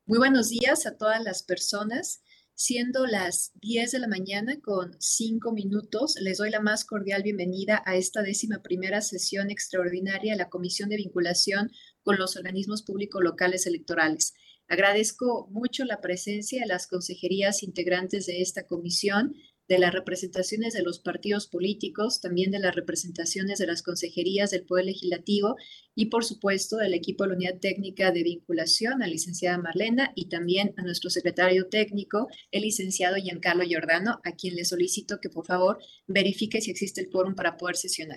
Muy buenos días a todas las personas. Siendo las 10 de la mañana con 5 minutos, les doy la más cordial bienvenida a esta 11ª sesión extraordinaria de la Comisión de Vinculación con los Organismos Públicos Locales Electorales. Agradezco mucho la presencia de las consejerías integrantes de esta comisión, de las representaciones de los partidos políticos, también de las representaciones de las consejerías del Poder Legislativo y por supuesto del equipo de la Unidad Técnica de Vinculación, a la licenciada Marlena y también a nuestro secretario técnico, el licenciado Giancarlo Giordano, a quien le solicito que por favor verifique si existe el quórum para poder sesionar.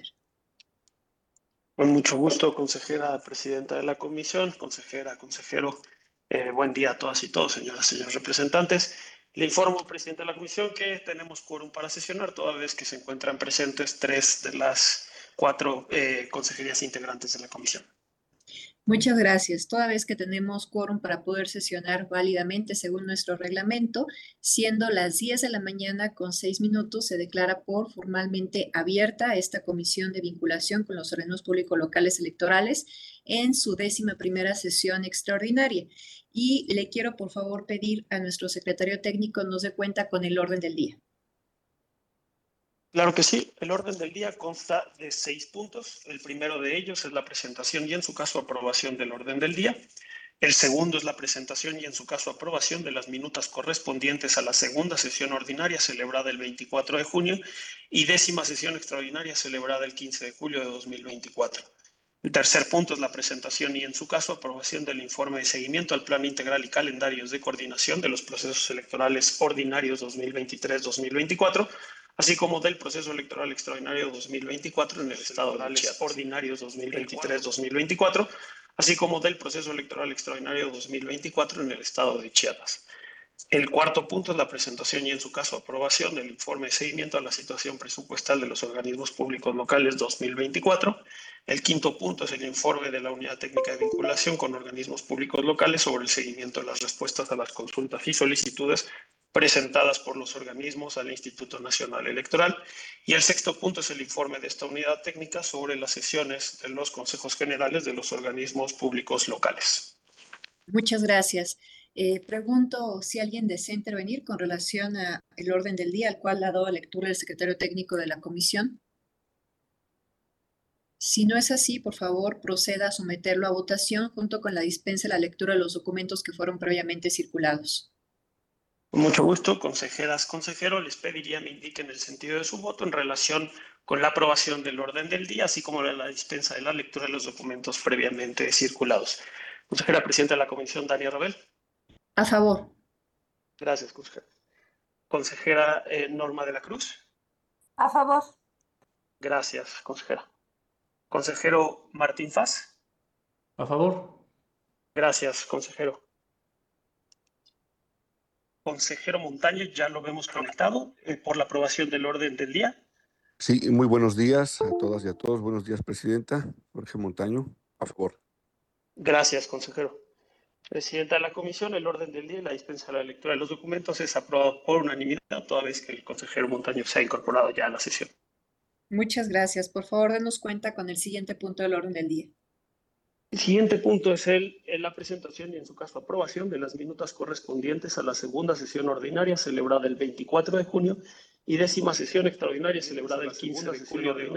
Con mucho gusto, consejera presidenta de la comisión, consejera, consejero. Buen día a todas y todos, señoras y señores representantes. Le informo, presidente de la comisión, que tenemos quórum para sesionar, toda vez que se encuentran presentes 3 de las 4 consejerías integrantes de la comisión. Muchas gracias. Toda vez que tenemos quórum para poder sesionar válidamente según nuestro reglamento, siendo las 10 de la mañana con 6 minutos, se declara por formalmente abierta esta comisión de vinculación con los organismos públicos locales electorales en su 11ª sesión extraordinaria. Y le quiero por favor pedir a nuestro secretario técnico nos dé cuenta con el orden del día. Claro que sí. El orden del día consta de 6 puntos. El primero de ellos es la presentación y, en su caso, aprobación del orden del día. El segundo es la presentación y, en su caso, aprobación de las minutas correspondientes a la segunda sesión ordinaria celebrada el 24 de junio y 10ª sesión extraordinaria celebrada el 15 de julio de 2024. El tercer punto es la presentación y, en su caso, aprobación del informe de seguimiento al Plan Integral y Calendarios de Coordinación de los Procesos Electorales Ordinarios 2023-2024, así como del Proceso Electoral Extraordinario 2024 en el Estado de Chiapas. Ordinarios 2023-2024, así como del Proceso Electoral Extraordinario 2024 en el Estado de Chiapas. El cuarto punto es la presentación y, en su caso, aprobación del informe de seguimiento a la situación presupuestal de los organismos públicos locales 2024. El quinto punto es el informe de la Unidad Técnica de Vinculación con organismos públicos locales sobre el seguimiento de las respuestas a las consultas y solicitudes presentadas por los organismos al Instituto Nacional Electoral. Y el sexto punto es el informe de esta unidad técnica sobre las sesiones de los consejos generales de los organismos públicos locales. Muchas gracias. Pregunto si alguien desea intervenir con relación al orden del día al cual ha dado lectura el secretario técnico de la comisión. Si no es así, por favor, proceda a someterlo a votación junto con la dispensa de la lectura de los documentos que fueron previamente circulados. Con mucho gusto, consejeras, consejeros, les pediría me indiquen el sentido de su voto en relación con la aprobación del orden del día, así como la dispensa de la lectura de los documentos previamente circulados. Consejera presidenta de la comisión, Dania Rabel. A favor. Gracias, consejera. Consejera Norma de la Cruz. A favor. Gracias, consejera. Consejero Martín Faz. A favor. Gracias, consejero. Consejero Montaño, ya lo vemos conectado por la aprobación del orden del día. Sí, muy buenos días a todas y a todos. Buenos días, presidenta. Jorge Montaño, a favor. Gracias, consejero. Presidenta de la comisión, el orden del día y la dispensa de la lectura de los documentos es aprobado por unanimidad, toda vez que el consejero Montaño se ha incorporado ya a la sesión. Muchas gracias. Por favor, denos cuenta con el siguiente punto del orden del día. El siguiente punto es la presentación y, en su caso, aprobación de las minutas correspondientes a la segunda sesión ordinaria celebrada el 24 de junio y 10ª sesión extraordinaria celebrada el 15 de julio de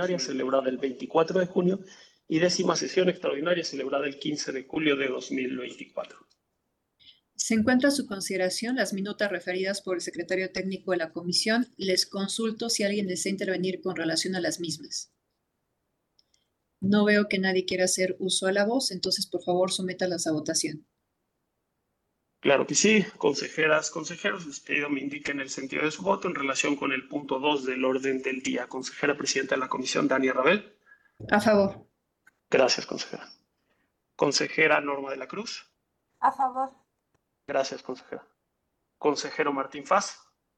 2024. Se encuentra a su consideración las minutas referidas por el secretario técnico de la comisión. Les consulto si alguien desea intervenir con relación a las mismas. No veo que nadie quiera hacer uso de la voz, entonces por favor sométalas a votación. Claro que sí, consejeras, consejeros, les pido me indiquen el sentido de su voto en relación con el punto 2 del orden del día. Consejera presidenta de la comisión, Dania Rabel. A favor. Gracias, consejera. Consejera Norma de la Cruz. A favor. Gracias, consejera. Consejero Martín Faz.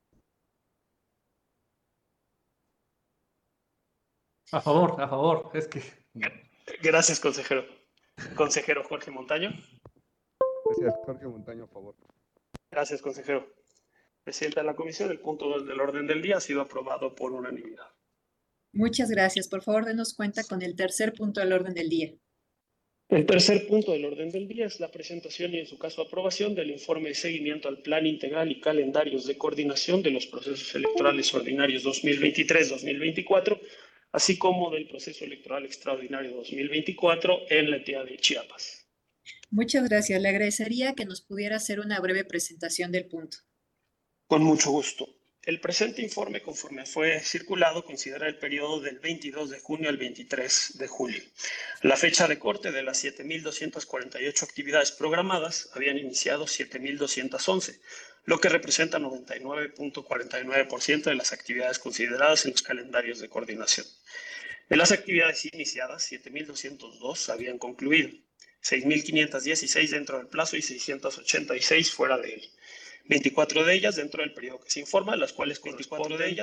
A favor. Es que... Gracias, consejero. Consejero Jorge Montaño. Gracias, Jorge Montaño, a favor. Gracias, consejero. Presidenta de la comisión, el punto 2 del orden del día ha sido aprobado por unanimidad. Muchas gracias. Por favor, denos cuenta con el tercer punto del orden del día. El tercer punto del orden del día es la presentación y, en su caso, aprobación del informe de seguimiento al Plan Integral y Calendarios de Coordinación de los Procesos Electorales Ordinarios 2023-2024, así como del Proceso Electoral Extraordinario 2024 en la entidad de Chiapas. Muchas gracias. Le agradecería que nos pudiera hacer una breve presentación del punto. Con mucho gusto. El presente informe, conforme fue circulado, considera el periodo del 22 de junio al 23 de julio. La fecha de corte de las 7.248 actividades programadas habían iniciado 7.211, lo que representa 99.49% de las actividades consideradas en los calendarios de coordinación. De las actividades iniciadas, 7.202 habían concluido, 6.516 dentro del plazo y 686 fuera de él. 24 de ellas dentro del periodo que se informa, las cuales corresponden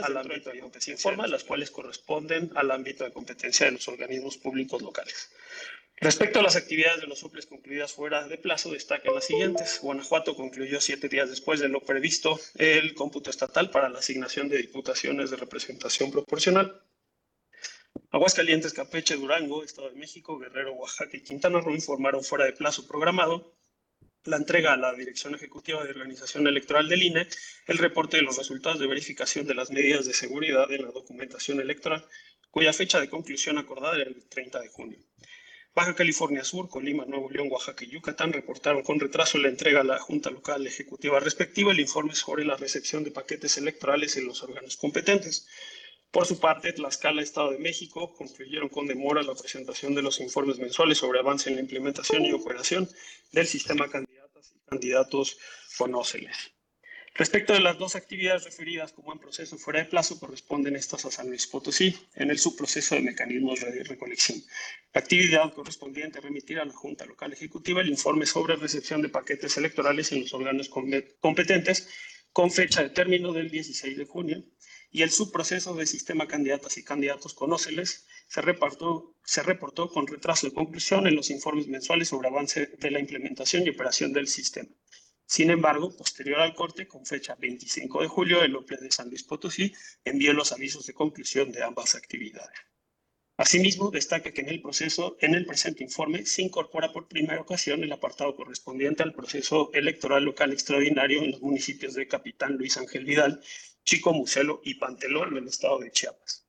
al ámbito de competencia de los organismos públicos locales. Respecto a las actividades de los soples concluidas fuera de plazo, destacan las siguientes. Guanajuato concluyó 7 días después de lo previsto el cómputo estatal para la asignación de diputaciones de representación proporcional. Aguascalientes, Campeche, Durango, Estado de México, Guerrero, Oaxaca y Quintana Roo informaron fuera de plazo programado la entrega a la Dirección Ejecutiva de Organización Electoral del INE el reporte de los resultados de verificación de las medidas de seguridad en la documentación electoral, cuya fecha de conclusión acordada era el 30 de junio. Baja California Sur, Colima, Nuevo León, Oaxaca y Yucatán reportaron con retraso la entrega a la Junta Local Ejecutiva respectiva el informe sobre la recepción de paquetes electorales en los órganos competentes. Por su parte, Tlaxcala, Estado de México, concluyeron con demora la presentación de los informes mensuales sobre avance en la implementación y operación del sistema candidatas y candidatos Conóceles. Respecto de las dos actividades referidas como en proceso fuera de plazo, corresponden estas a San Luis Potosí, en el subproceso de mecanismos de recolección. La actividad correspondiente a remitir a la Junta Local Ejecutiva el informe sobre recepción de paquetes electorales en los órganos competentes con fecha de término del 16 de junio, y el subproceso de sistema candidatas y candidatos Conóceles se reportó con retraso de conclusión en los informes mensuales sobre avance de la implementación y operación del sistema. Sin embargo, posterior al corte, con fecha 25 de julio, el OPLE de San Luis Potosí envió los avisos de conclusión de ambas actividades. Asimismo, destaca que en el presente informe se incorpora por primera ocasión el apartado correspondiente al proceso electoral local extraordinario en los municipios de Capitán Luis Ángel Vidal, Chico Mucelo y Pantelón, en el estado de Chiapas.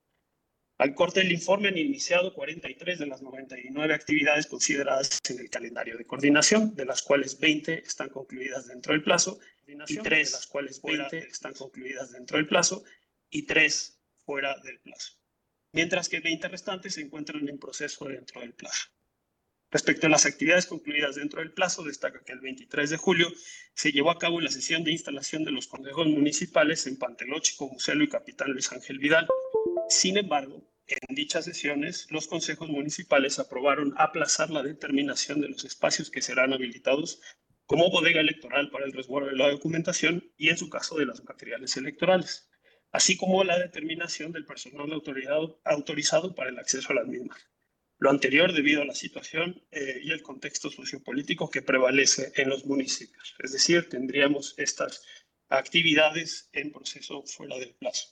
Al corte del informe han iniciado 43 de las 99 actividades consideradas en el calendario de coordinación, de las cuales 20 están concluidas dentro del plazo, y 3 de las cuales 20 están concluidas dentro del plazo y 3 fuera del plazo, mientras que 20 restantes se encuentran en proceso dentro del plazo. Respecto a las actividades concluidas dentro del plazo, destaca que el 23 de julio se llevó a cabo la sesión de instalación de los consejos municipales en Panteló, Chico Mucelo y Capitán Luis Ángel Vidal. Sin embargo, en dichas sesiones, los consejos municipales aprobaron aplazar la determinación de los espacios que serán habilitados como bodega electoral para el resguardo de la documentación y, en su caso, de los materiales electorales, así como la determinación del personal autorizado para el acceso a las mismas. Lo anterior debido a la situación y el contexto sociopolítico que prevalece en los municipios. Es decir, tendríamos estas actividades en proceso fuera del plazo.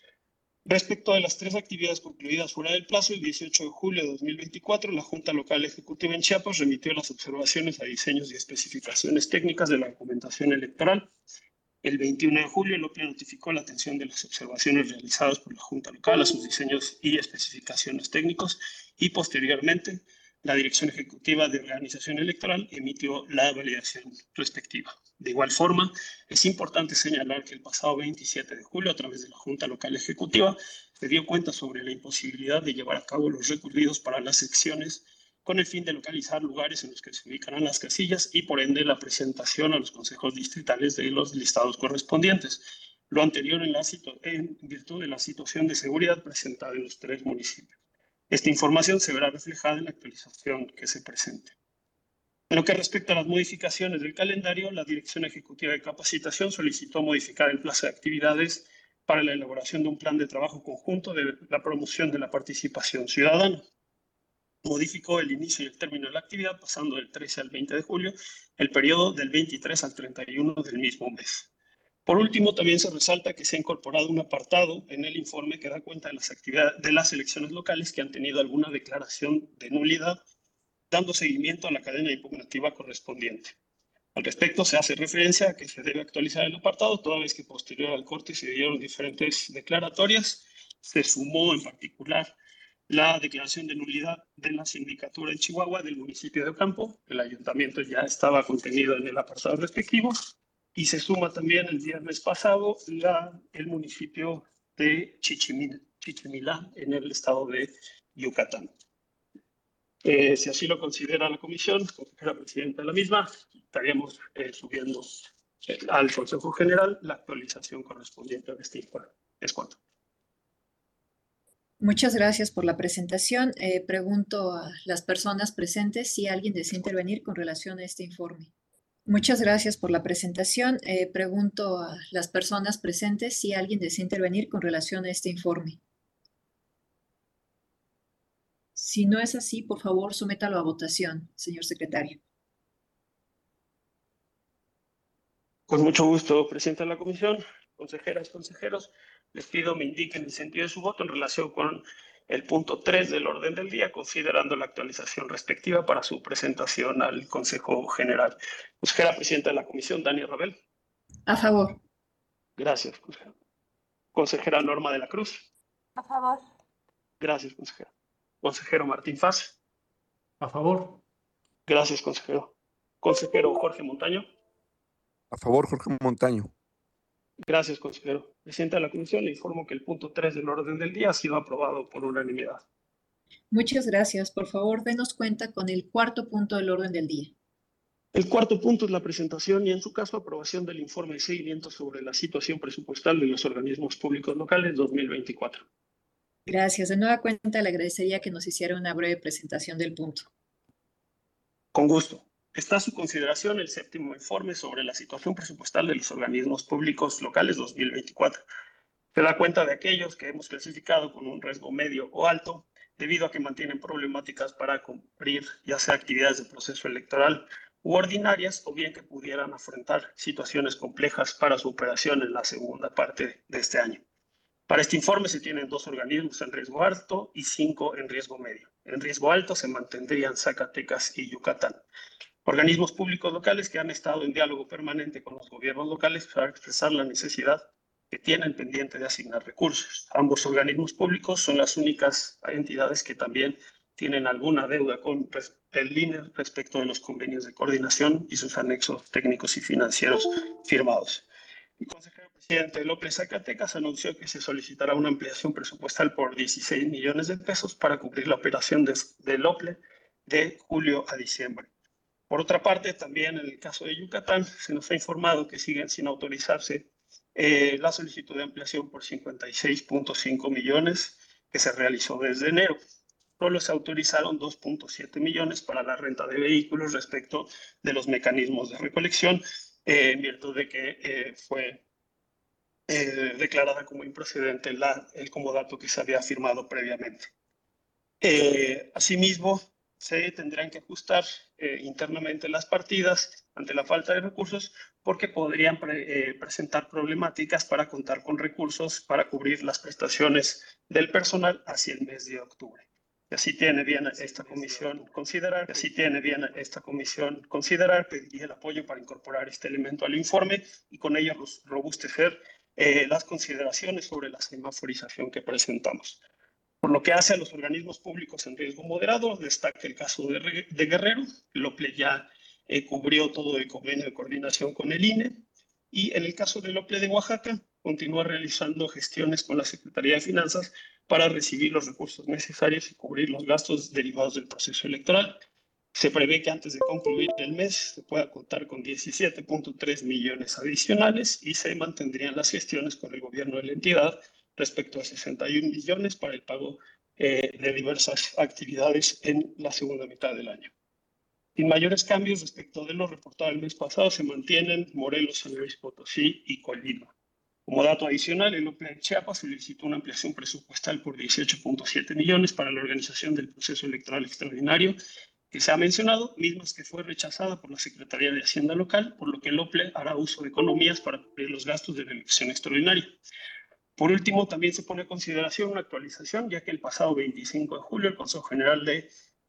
Respecto de las 3 actividades concluidas fuera del plazo, el 18 de julio de 2024, la Junta Local Ejecutiva en Chiapas remitió las observaciones a diseños y especificaciones técnicas de la documentación electoral. El 21 de julio, el OPLE notificó la atención de las observaciones realizadas por la Junta Local a sus diseños y especificaciones técnicos, y posteriormente la Dirección Ejecutiva de Organización Electoral emitió la validación respectiva. De igual forma, es importante señalar que el pasado 27 de julio, a través de la Junta Local Ejecutiva, se dio cuenta sobre la imposibilidad de llevar a cabo los recorridos para las secciones con el fin de localizar lugares en los que se ubicarán las casillas y, por ende, la presentación a los consejos distritales de los listados correspondientes. Lo anterior en virtud de la situación de seguridad presentada en los 3 municipios. Esta información se verá reflejada en la actualización que se presente. En lo que respecta a las modificaciones del calendario, la Dirección Ejecutiva de Capacitación solicitó modificar el plazo de actividades para la elaboración de un plan de trabajo conjunto de la promoción de la participación ciudadana. Modificó el inicio y el término de la actividad, pasando del 13 al 20 de julio, el periodo del 23 al 31 del mismo mes. Por último, también se resalta que se ha incorporado un apartado en el informe que da cuenta de las actividades de las elecciones locales que han tenido alguna declaración de nulidad dando seguimiento a la cadena impugnativa correspondiente. Al respecto, se hace referencia a que se debe actualizar el apartado, toda vez que posterior al corte se dieron diferentes declaratorias. Se sumó en particular la declaración de nulidad de la sindicatura en Chihuahua del municipio de Ocampo. El ayuntamiento ya estaba contenido en el apartado respectivo. Y se suma también el viernes pasado el municipio de Chichimilá en el estado de Yucatán. Si así lo considera la comisión, consejera presidenta de la misma, estaríamos subiendo al Consejo General la actualización correspondiente a este informe. Es cuanto. Muchas gracias por la presentación. Pregunto a las personas presentes si alguien desea intervenir con relación a este informe. Muchas gracias por la presentación. Pregunto a las personas presentes si alguien desea intervenir con relación a este informe. Si no es así, por favor, sométalo a votación, señor secretario. Con mucho gusto, presidenta de la comisión, consejeras, consejeros, les pido me indiquen el sentido de su voto en relación con el punto 3 del orden del día, considerando la actualización respectiva para su presentación al Consejo General. Consejera presidenta de la comisión, Dani Rabel. A favor. Gracias, consejera. Consejera Norma de la Cruz. A favor. Gracias, consejera. Consejero Martín Faz. A favor. Gracias, consejero. Consejero Jorge Montaño. A favor, Jorge Montaño. Gracias, consejero. Presidenta de la comisión, le informo que el punto 3 del orden del día ha sido aprobado por unanimidad. Muchas gracias. Por favor, denos cuenta con el cuarto punto del orden del día. El cuarto punto es la presentación y, en su caso, aprobación del informe de seguimiento sobre la situación presupuestal de los organismos públicos locales 2024. Gracias. De nueva cuenta, le agradecería que nos hiciera una breve presentación del punto. Con gusto. Está a su consideración el séptimo informe sobre la situación presupuestal de los organismos públicos locales 2024. Se da cuenta de aquellos que hemos clasificado con un riesgo medio o alto, debido a que mantienen problemáticas para cumplir ya sea actividades de proceso electoral u ordinarias, o bien que pudieran afrontar situaciones complejas para su operación en la segunda parte de este año. Para este informe se tienen 2 organismos en riesgo alto y 5 en riesgo medio. En riesgo alto se mantendrían Zacatecas y Yucatán. Organismos públicos locales que han estado en diálogo permanente con los gobiernos locales para expresar la necesidad que tienen pendiente de asignar recursos. Ambos organismos públicos son las únicas entidades que también tienen alguna deuda con el INE respecto de los convenios de coordinación y sus anexos técnicos y financieros firmados. El consejero presidente López Zacatecas anunció que se solicitará una ampliación presupuestal por 16 millones de pesos para cubrir la operación de Lople de julio a diciembre. Por otra parte, también en el caso de Yucatán, se nos ha informado que siguen sin autorizarse la solicitud de ampliación por 56.5 millones que se realizó desde enero. Solo se autorizaron 2.7 millones para la renta de vehículos respecto de los mecanismos de recolección, en virtud de que fue declarada como improcedente el comodato que se había firmado previamente. Asimismo, se tendrán que ajustar internamente las partidas ante la falta de recursos, porque podrían presentar problemáticas para contar con recursos para cubrir las prestaciones del personal hacia el mes de octubre. Y así tiene bien esta comisión considerar, pediría el apoyo para incorporar este elemento al informe y con ello robustecer las consideraciones sobre la semaforización que presentamos. Por lo que hace a los organismos públicos en riesgo moderado, destaca el caso de Guerrero. Lople ya cubrió todo el convenio de coordinación con el INE. Y en el caso de Lople de Oaxaca, continúa realizando gestiones con la Secretaría de Finanzas para recibir los recursos necesarios y cubrir los gastos derivados del proceso electoral. Se prevé que antes de concluir el mes se pueda contar con 17.3 millones adicionales y se mantendrían las gestiones con el gobierno de la entidad respecto a 61 millones para el pago de diversas actividades en la segunda mitad del año. Sin mayores cambios respecto de lo reportado el mes pasado, se mantienen Morelos, San Luis Potosí y Colima. Como dato adicional, el Lople de Chiapas solicitó una ampliación presupuestal por 18.7 millones para la organización del proceso electoral extraordinario que se ha mencionado, mismas que fue rechazada por la Secretaría de Hacienda local, por lo que el Lople hará uso de economías para cubrir los gastos de la elección extraordinaria. Por último, también se pone a consideración una actualización, ya que el pasado 25 de julio el Consejo General de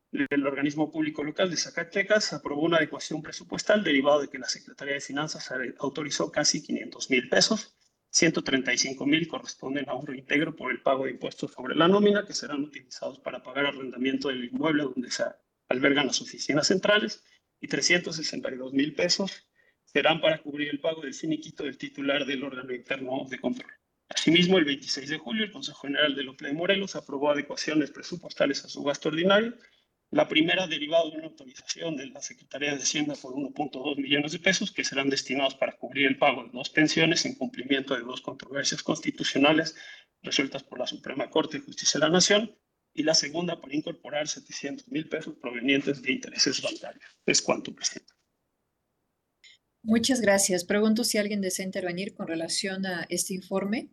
El organismo público local de Zacatecas aprobó una adecuación presupuestal derivado de que la Secretaría de Finanzas autorizó casi 500,000 pesos. 135,000 corresponden a un reintegro por el pago de impuestos sobre la nómina, que serán utilizados para pagar arrendamiento del inmueble donde se albergan las oficinas centrales, y 362,000 pesos serán para cubrir el pago del finiquito del titular del órgano interno de control. Asimismo, el 26 de julio, el Consejo General del OPLE de Morelos aprobó adecuaciones presupuestales a su gasto ordinario. La primera derivada de una autorización de la Secretaría de Hacienda por 1.2 millones de pesos que serán destinados para cubrir el pago de 2 pensiones en cumplimiento de 2 controversias constitucionales resueltas por la Suprema Corte de Justicia de la Nación, y la segunda para incorporar 700,000 pesos provenientes de intereses bancarios. Es cuanto, presidente. Muchas gracias. Pregunto si alguien desea intervenir con relación a este informe.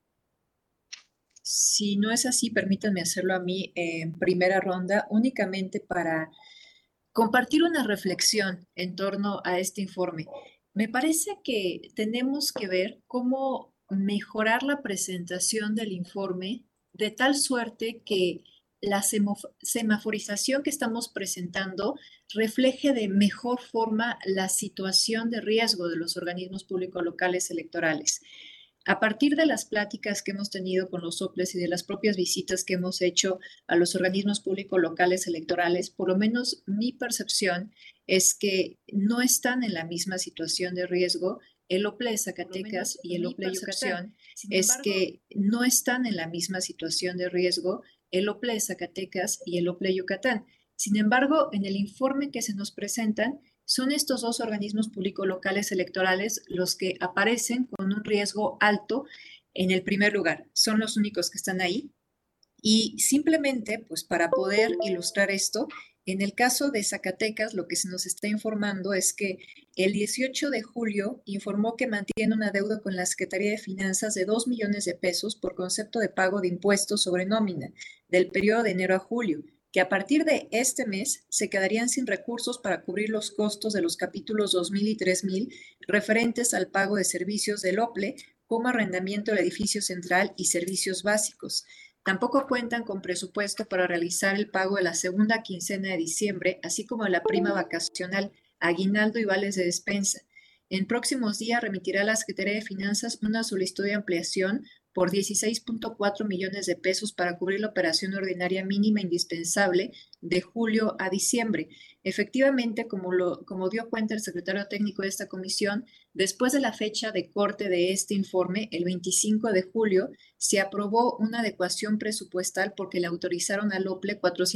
Si no es así, permítanme hacerlo a mí en primera ronda, únicamente para compartir una reflexión en torno a este informe. Me parece que tenemos que ver cómo mejorar la presentación del informe de tal suerte que la semaforización que estamos presentando refleje de mejor forma la situación de riesgo de los organismos públicos locales electorales. A partir de las pláticas que hemos tenido con los OPLES y de las propias visitas que hemos hecho a los organismos públicos locales electorales, por lo menos mi percepción es que no están en la misma situación de riesgo el OPLE de Zacatecas y el OPLE de Yucatán. Es que no están en la misma situación de riesgo el OPLE de Zacatecas y el OPLE de Yucatán. Sin embargo, en el informe que se nos presentan, son estos dos organismos públicos locales electorales los que aparecen con un riesgo alto en el primer lugar. Son los únicos que están ahí. Y simplemente, pues para poder ilustrar esto, en el caso de Zacatecas, lo que se nos está informando es que el 18 de julio informó que mantiene una deuda con la Secretaría de Finanzas de 2 millones de pesos por concepto de pago de impuestos sobre nómina del periodo de enero a julio, que a partir de este mes se quedarían sin recursos para cubrir los costos de los capítulos 2000 y 3000 referentes al pago de servicios del OPLE, como arrendamiento del edificio central y servicios básicos. Tampoco cuentan con presupuesto para realizar el pago de la segunda quincena de diciembre, así como de la prima vacacional, aguinaldo y vales de despensa. En próximos días remitirá a la Secretaría de Finanzas una solicitud de ampliación por 16.4 millones de pesos para cubrir la operación ordinaria mínima indispensable de julio a diciembre. Efectivamente, como dio cuenta el secretario técnico de esta comisión, después de la fecha de corte de este informe, el 25 de julio, se aprobó una adecuación presupuestal porque le autorizaron al OPLE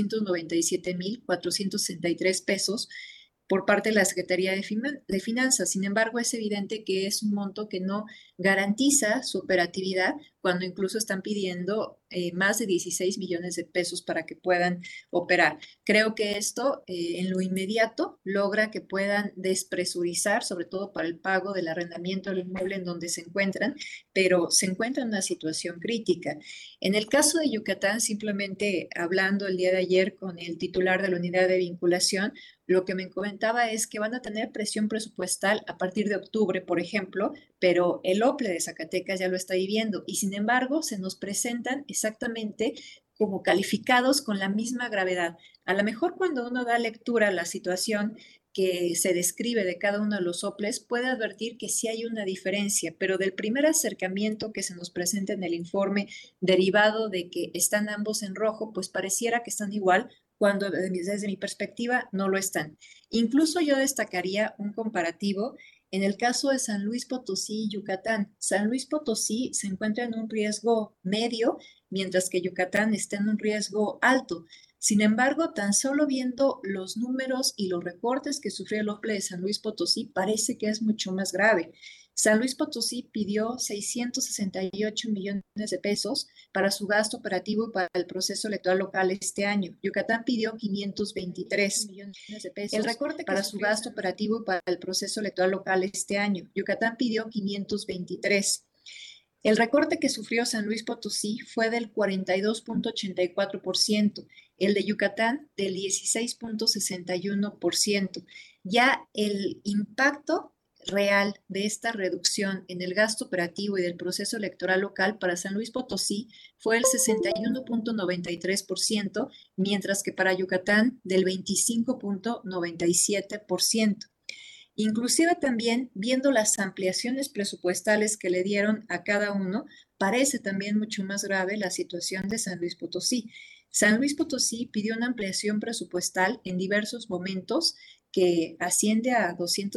497,463 pesos por parte de la Secretaría de Finanzas. Sin embargo, es evidente que es un monto que no garantiza su operatividad cuando incluso están pidiendo más de 16 millones de pesos para que puedan operar. Creo que esto en lo inmediato logra que puedan despresurizar, sobre todo para el pago del arrendamiento del inmueble en donde se encuentran, pero se encuentran en una situación crítica. En el caso de Yucatán, simplemente hablando el día de ayer con el titular de la unidad de vinculación, lo que me comentaba es que van a tener presión presupuestal a partir de octubre, por ejemplo, pero el OPLE de Zacatecas ya lo está viviendo y sin embargo se nos presentan exactamente como calificados con la misma gravedad. A lo mejor cuando uno da lectura a la situación que se describe de cada uno de los OPLES, puede advertir que sí hay una diferencia, pero del primer acercamiento que se nos presenta en el informe, derivado de que están ambos en rojo, pues pareciera que están igual, cuando desde mi perspectiva no lo están. Incluso yo destacaría un comparativo en el caso de San Luis Potosí y Yucatán. San Luis Potosí se encuentra en un riesgo medio, mientras que Yucatán está en un riesgo alto. Sin embargo, tan solo viendo los números y los recortes que sufrió el OPLE de San Luis Potosí, parece que es mucho más grave. San Luis Potosí pidió 668 millones de pesos para su gasto operativo para el proceso electoral local este año. Yucatán pidió 523 millones de pesos el recorte para su gasto operativo para el proceso electoral local este año. Yucatán pidió 523. El recorte que sufrió San Luis Potosí fue del 42.84%, el de Yucatán del 16.61%. Ya el impacto real de esta reducción en el gasto operativo y del proceso electoral local para San Luis Potosí fue el 61.93%, mientras que para Yucatán del 25.97%. Inclusive también viendo las ampliaciones presupuestales que le dieron a cada uno, parece también mucho más grave la situación de San Luis Potosí. San Luis Potosí pidió una ampliación presupuestal en diversos momentos que asciende a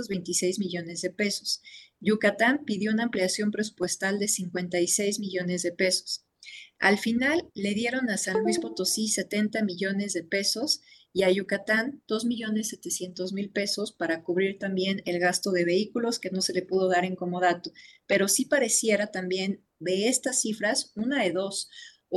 226 millones de pesos. Yucatán pidió una ampliación presupuestal de 56 millones de pesos. Al final le dieron a San Luis Potosí 70 millones de pesos y a Yucatán 2.700.000 pesos para cubrir también el gasto de vehículos que no se le pudo dar en comodato. Pero sí pareciera también de estas cifras una de dos,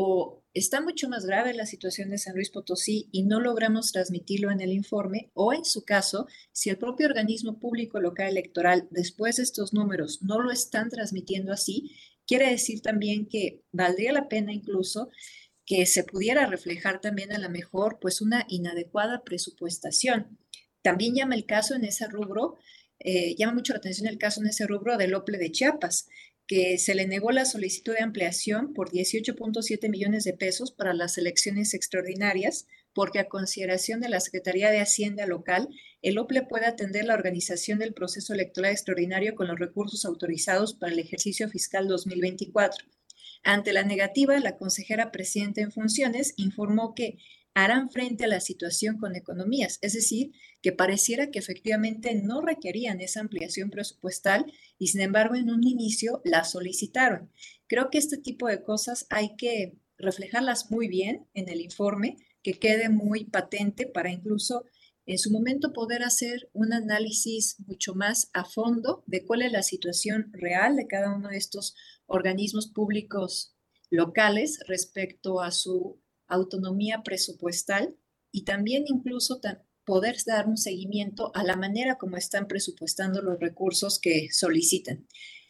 o está mucho más grave la situación de San Luis Potosí y no logramos transmitirlo en el informe, o en su caso, si el propio organismo público local electoral después de estos números no lo están transmitiendo así, quiere decir también que valdría la pena incluso que se pudiera reflejar también a lo mejor pues una inadecuada presupuestación. También llama el caso en ese rubro, llama mucho la atención el caso en ese rubro del OPLE de Chiapas, que se le negó la solicitud de ampliación por 18.7 millones de pesos para las elecciones extraordinarias, porque a consideración de la Secretaría de Hacienda local, el OPLE puede atender la organización del proceso electoral extraordinario con los recursos autorizados para el ejercicio fiscal 2024. Ante la negativa, la consejera presidenta en funciones informó que harán frente a la situación con economías, es decir, que pareciera que efectivamente no requerían esa ampliación presupuestal y sin embargo en un inicio la solicitaron. Creo que este tipo de cosas hay que reflejarlas muy bien en el informe, que quede muy patente para incluso en su momento poder hacer un análisis mucho más a fondo de cuál es la situación real de cada uno de estos organismos públicos locales respecto a su autonomía presupuestal y también incluso poder dar un seguimiento a la manera como están presupuestando los recursos que solicitan.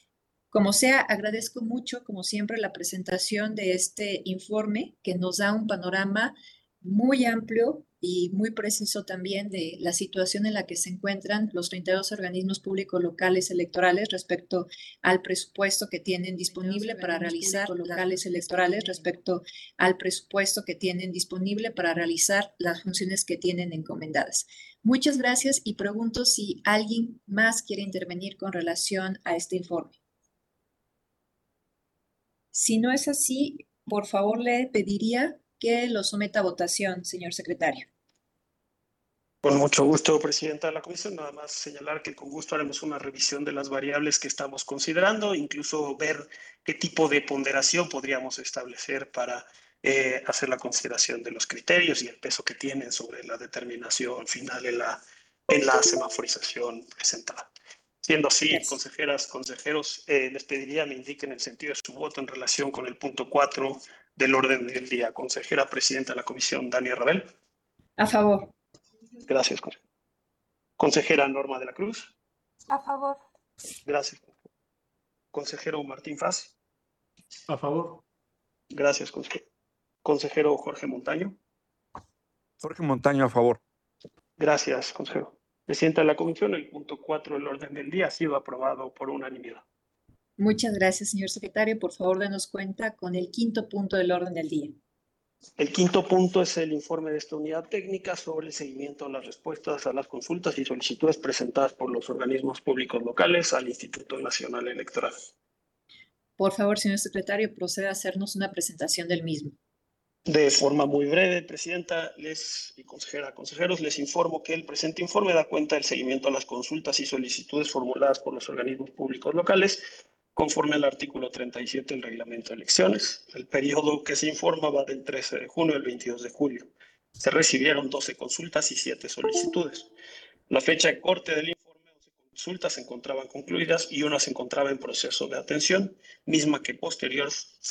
Como sea, agradezco mucho, como siempre, la presentación de este informe que nos da un panorama muy amplio y muy preciso también de la situación en la que se encuentran los 32 organismos públicos locales electorales respecto al presupuesto que tienen disponible para realizar locales electorales respecto al presupuesto que tienen disponible para realizar las funciones que tienen encomendadas. Muchas gracias y pregunto si alguien más quiere intervenir con relación a este informe. Si no es así, por favor le pediría que lo someta a votación, señor secretario. Con mucho gusto, presidenta de la comisión. Nada más señalar que con gusto haremos una revisión de las variables que estamos considerando, incluso ver qué tipo de ponderación podríamos establecer para hacer la consideración de los criterios y el peso que tienen sobre la determinación final en la semaforización presentada. Siendo así, gracias. Consejeras, consejeros, les pediría me indiquen el sentido de su voto en relación con el punto 4 del orden del día. Consejera presidenta de la comisión, Dania Rabel. A favor. Gracias, consejera. Consejera Norma de la Cruz. A favor. Gracias. Consejero Martín Faz. A favor. Gracias, consejero. Consejero Jorge Montaño. Jorge Montaño, a favor. Gracias, consejero. Presidenta de la comisión, el punto 4 del orden del día ha sido aprobado por unanimidad. Muchas gracias, señor secretario. Por favor, denos cuenta con el quinto punto del orden del día. El quinto punto es el informe de esta unidad técnica sobre el seguimiento de las respuestas a las consultas y solicitudes presentadas por los organismos públicos locales al Instituto Nacional Electoral. Por favor, señor secretario, proceda a hacernos una presentación del mismo. De forma muy breve, presidenta, y consejera, consejeros, les informo que el presente informe da cuenta del seguimiento a las consultas y solicitudes formuladas por los organismos públicos locales conforme al artículo 37 del reglamento de elecciones. El periodo que se informa va del 13 de junio al 22 de julio. Se recibieron 12 consultas y 7 solicitudes. La fecha de corte del informe, 11 consultas se encontraban concluidas y una se encontraba en proceso de atención, misma que posterior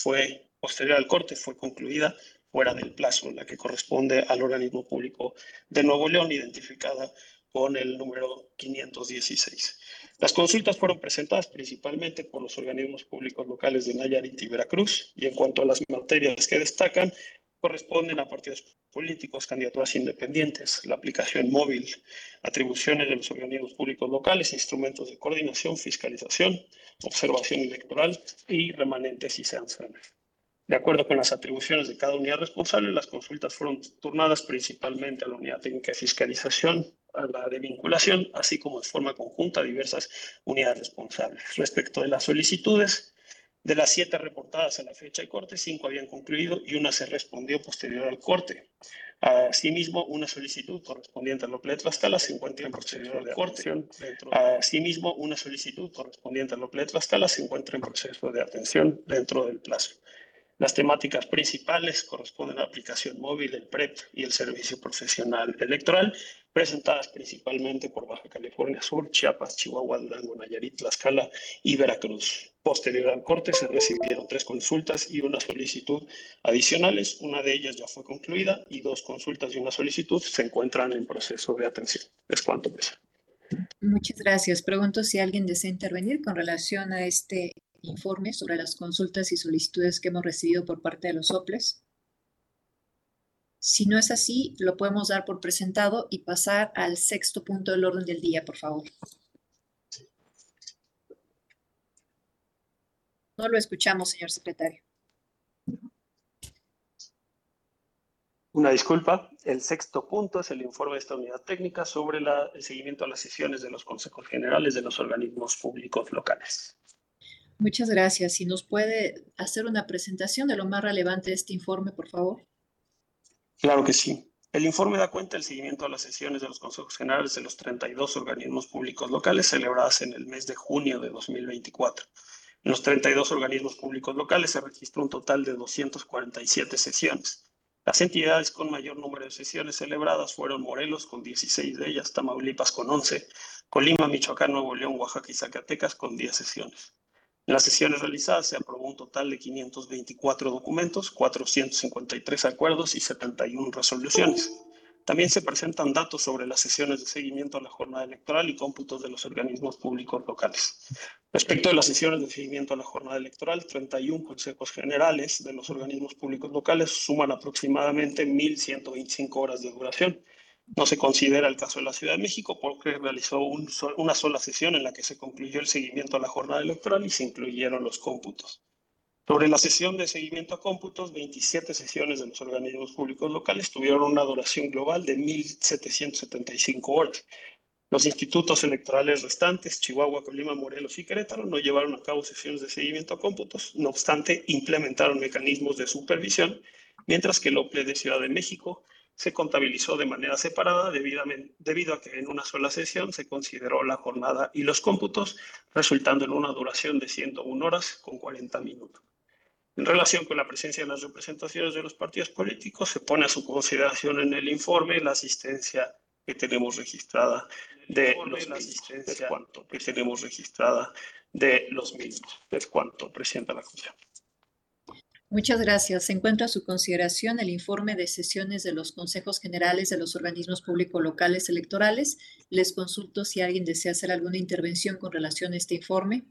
al corte fue concluida fuera del plazo, en la que corresponde al organismo público de Nuevo León, identificada con el número 516. Las consultas fueron presentadas principalmente por los organismos públicos locales de Nayarit y Veracruz, y en cuanto a las materias que destacan, corresponden a partidos políticos, candidaturas independientes, la aplicación móvil, atribuciones de los organismos públicos locales, instrumentos de coordinación, fiscalización, observación electoral y remanentes y sanciones. De acuerdo con las atribuciones de cada unidad responsable, las consultas fueron turnadas principalmente a la unidad técnica de fiscalización, a la de vinculación, así como de forma conjunta a diversas unidades responsables. Respecto de las solicitudes, de las 7 reportadas a la fecha de corte, 5 habían concluido y una se respondió posterior al corte. Asimismo, una solicitud correspondiente a Lople de Tlaxcala se encuentra en proceso de atención. Asimismo, una solicitud correspondiente a Lople de Tlaxcala se encuentra en proceso de atención dentro del plazo. Las temáticas principales corresponden a la aplicación móvil, el PREP y el servicio profesional electoral, presentadas principalmente por Baja California Sur, Chiapas, Chihuahua, Durango, Nayarit, Tlaxcala y Veracruz. Posterior al corte se recibieron 3 consultas y una solicitud adicionales. Una de ellas ya fue concluida y 2 consultas y una solicitud se encuentran en proceso de atención. Es cuanto, presidente. Muchas gracias. Pregunto si alguien desea intervenir con relación a este informe sobre las consultas y solicitudes que hemos recibido por parte de los OPLES. Si no es así, lo podemos dar por presentado y pasar al 6º punto del orden del día, por favor. No lo escuchamos, señor secretario. Una disculpa. El 6º punto es el informe de esta unidad técnica sobre el seguimiento a las sesiones de los consejos generales de los organismos públicos locales. Muchas gracias. Si nos puede hacer una presentación de lo más relevante de este informe, por favor. Claro que sí. El informe da cuenta del seguimiento a las sesiones de los consejos generales de los 32 organismos públicos locales celebradas en el mes de junio de 2024. En los 32 organismos públicos locales se registró un total de 247 sesiones. Las entidades con mayor número de sesiones celebradas fueron Morelos, con 16 de ellas, Tamaulipas con 11, Colima, Michoacán, Nuevo León, Oaxaca y Zacatecas con 10 sesiones. En las sesiones realizadas se aprobó un total de 524 documentos, 453 acuerdos y 71 resoluciones. También se presentan datos sobre las sesiones de seguimiento a la jornada electoral y cómputos de los organismos públicos locales. Respecto de las sesiones de seguimiento a la jornada electoral, 31 consejos generales de los organismos públicos locales suman aproximadamente 1.125 horas de duración. No se considera el caso de la Ciudad de México porque realizó una sola sesión en la que se concluyó el seguimiento a la jornada electoral y se incluyeron los cómputos. Sobre la sesión de seguimiento a cómputos, 27 sesiones de los organismos públicos locales tuvieron una duración global de 1.775 horas. Los institutos electorales restantes, Chihuahua, Colima, Morelos y Querétaro, no llevaron a cabo sesiones de seguimiento a cómputos. No obstante, implementaron mecanismos de supervisión, mientras que el OPLE de Ciudad de México se contabilizó de manera separada debido a que en una sola sesión se consideró la jornada y los cómputos, resultando en una duración de 101 horas con 40 minutos. En relación con la presencia de las representaciones de los partidos políticos, se pone a su consideración en el informe la asistencia que tenemos registrada de los mismos. Es cuanto, Presidenta de la Comisión. Muchas gracias. Se encuentra a su consideración el informe de sesiones de los consejos generales de los organismos públicos locales electorales. Les consulto si alguien desea hacer alguna intervención con relación a este informe.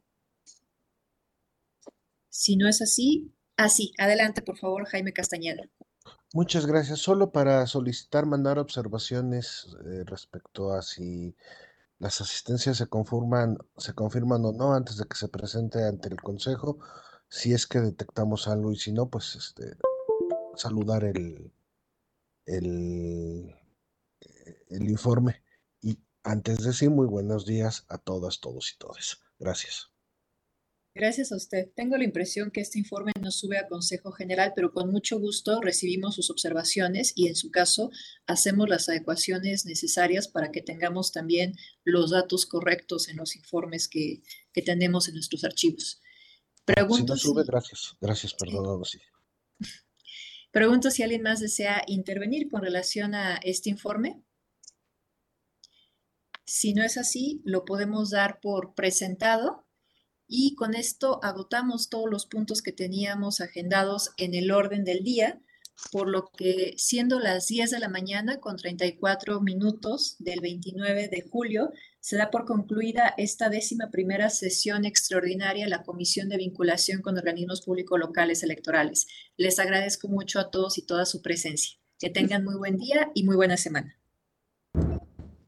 Si no es así, adelante, por favor, Jaime Castañeda. Muchas gracias. Solo para solicitar mandar observaciones respecto a si las asistencias se confirman o no antes de que se presente ante el Consejo, si es que detectamos algo y si no, pues saludar el informe. Y antes de decir muy buenos días a todas, todos y todas. Gracias. Gracias a usted. Tengo la impresión que este informe no sube a Consejo General, pero con mucho gusto recibimos sus observaciones y en su caso hacemos las adecuaciones necesarias para que tengamos también los datos correctos en los informes que tenemos en nuestros archivos. Pregunto si no sube, gracias. Gracias, perdón. Sí. Pregunto si alguien más desea intervenir con relación a este informe. Si no es así, lo podemos dar por presentado. Y con esto agotamos todos los puntos que teníamos agendados en el orden del día, por lo que siendo las 10 de la mañana con 34 minutos del 29 de julio, Se da por concluida esta 11ª sesión extraordinaria de la Comisión de Vinculación con Organismos Públicos Locales Electorales. Les agradezco mucho a todos y toda su presencia. Que tengan muy buen día y muy buena semana.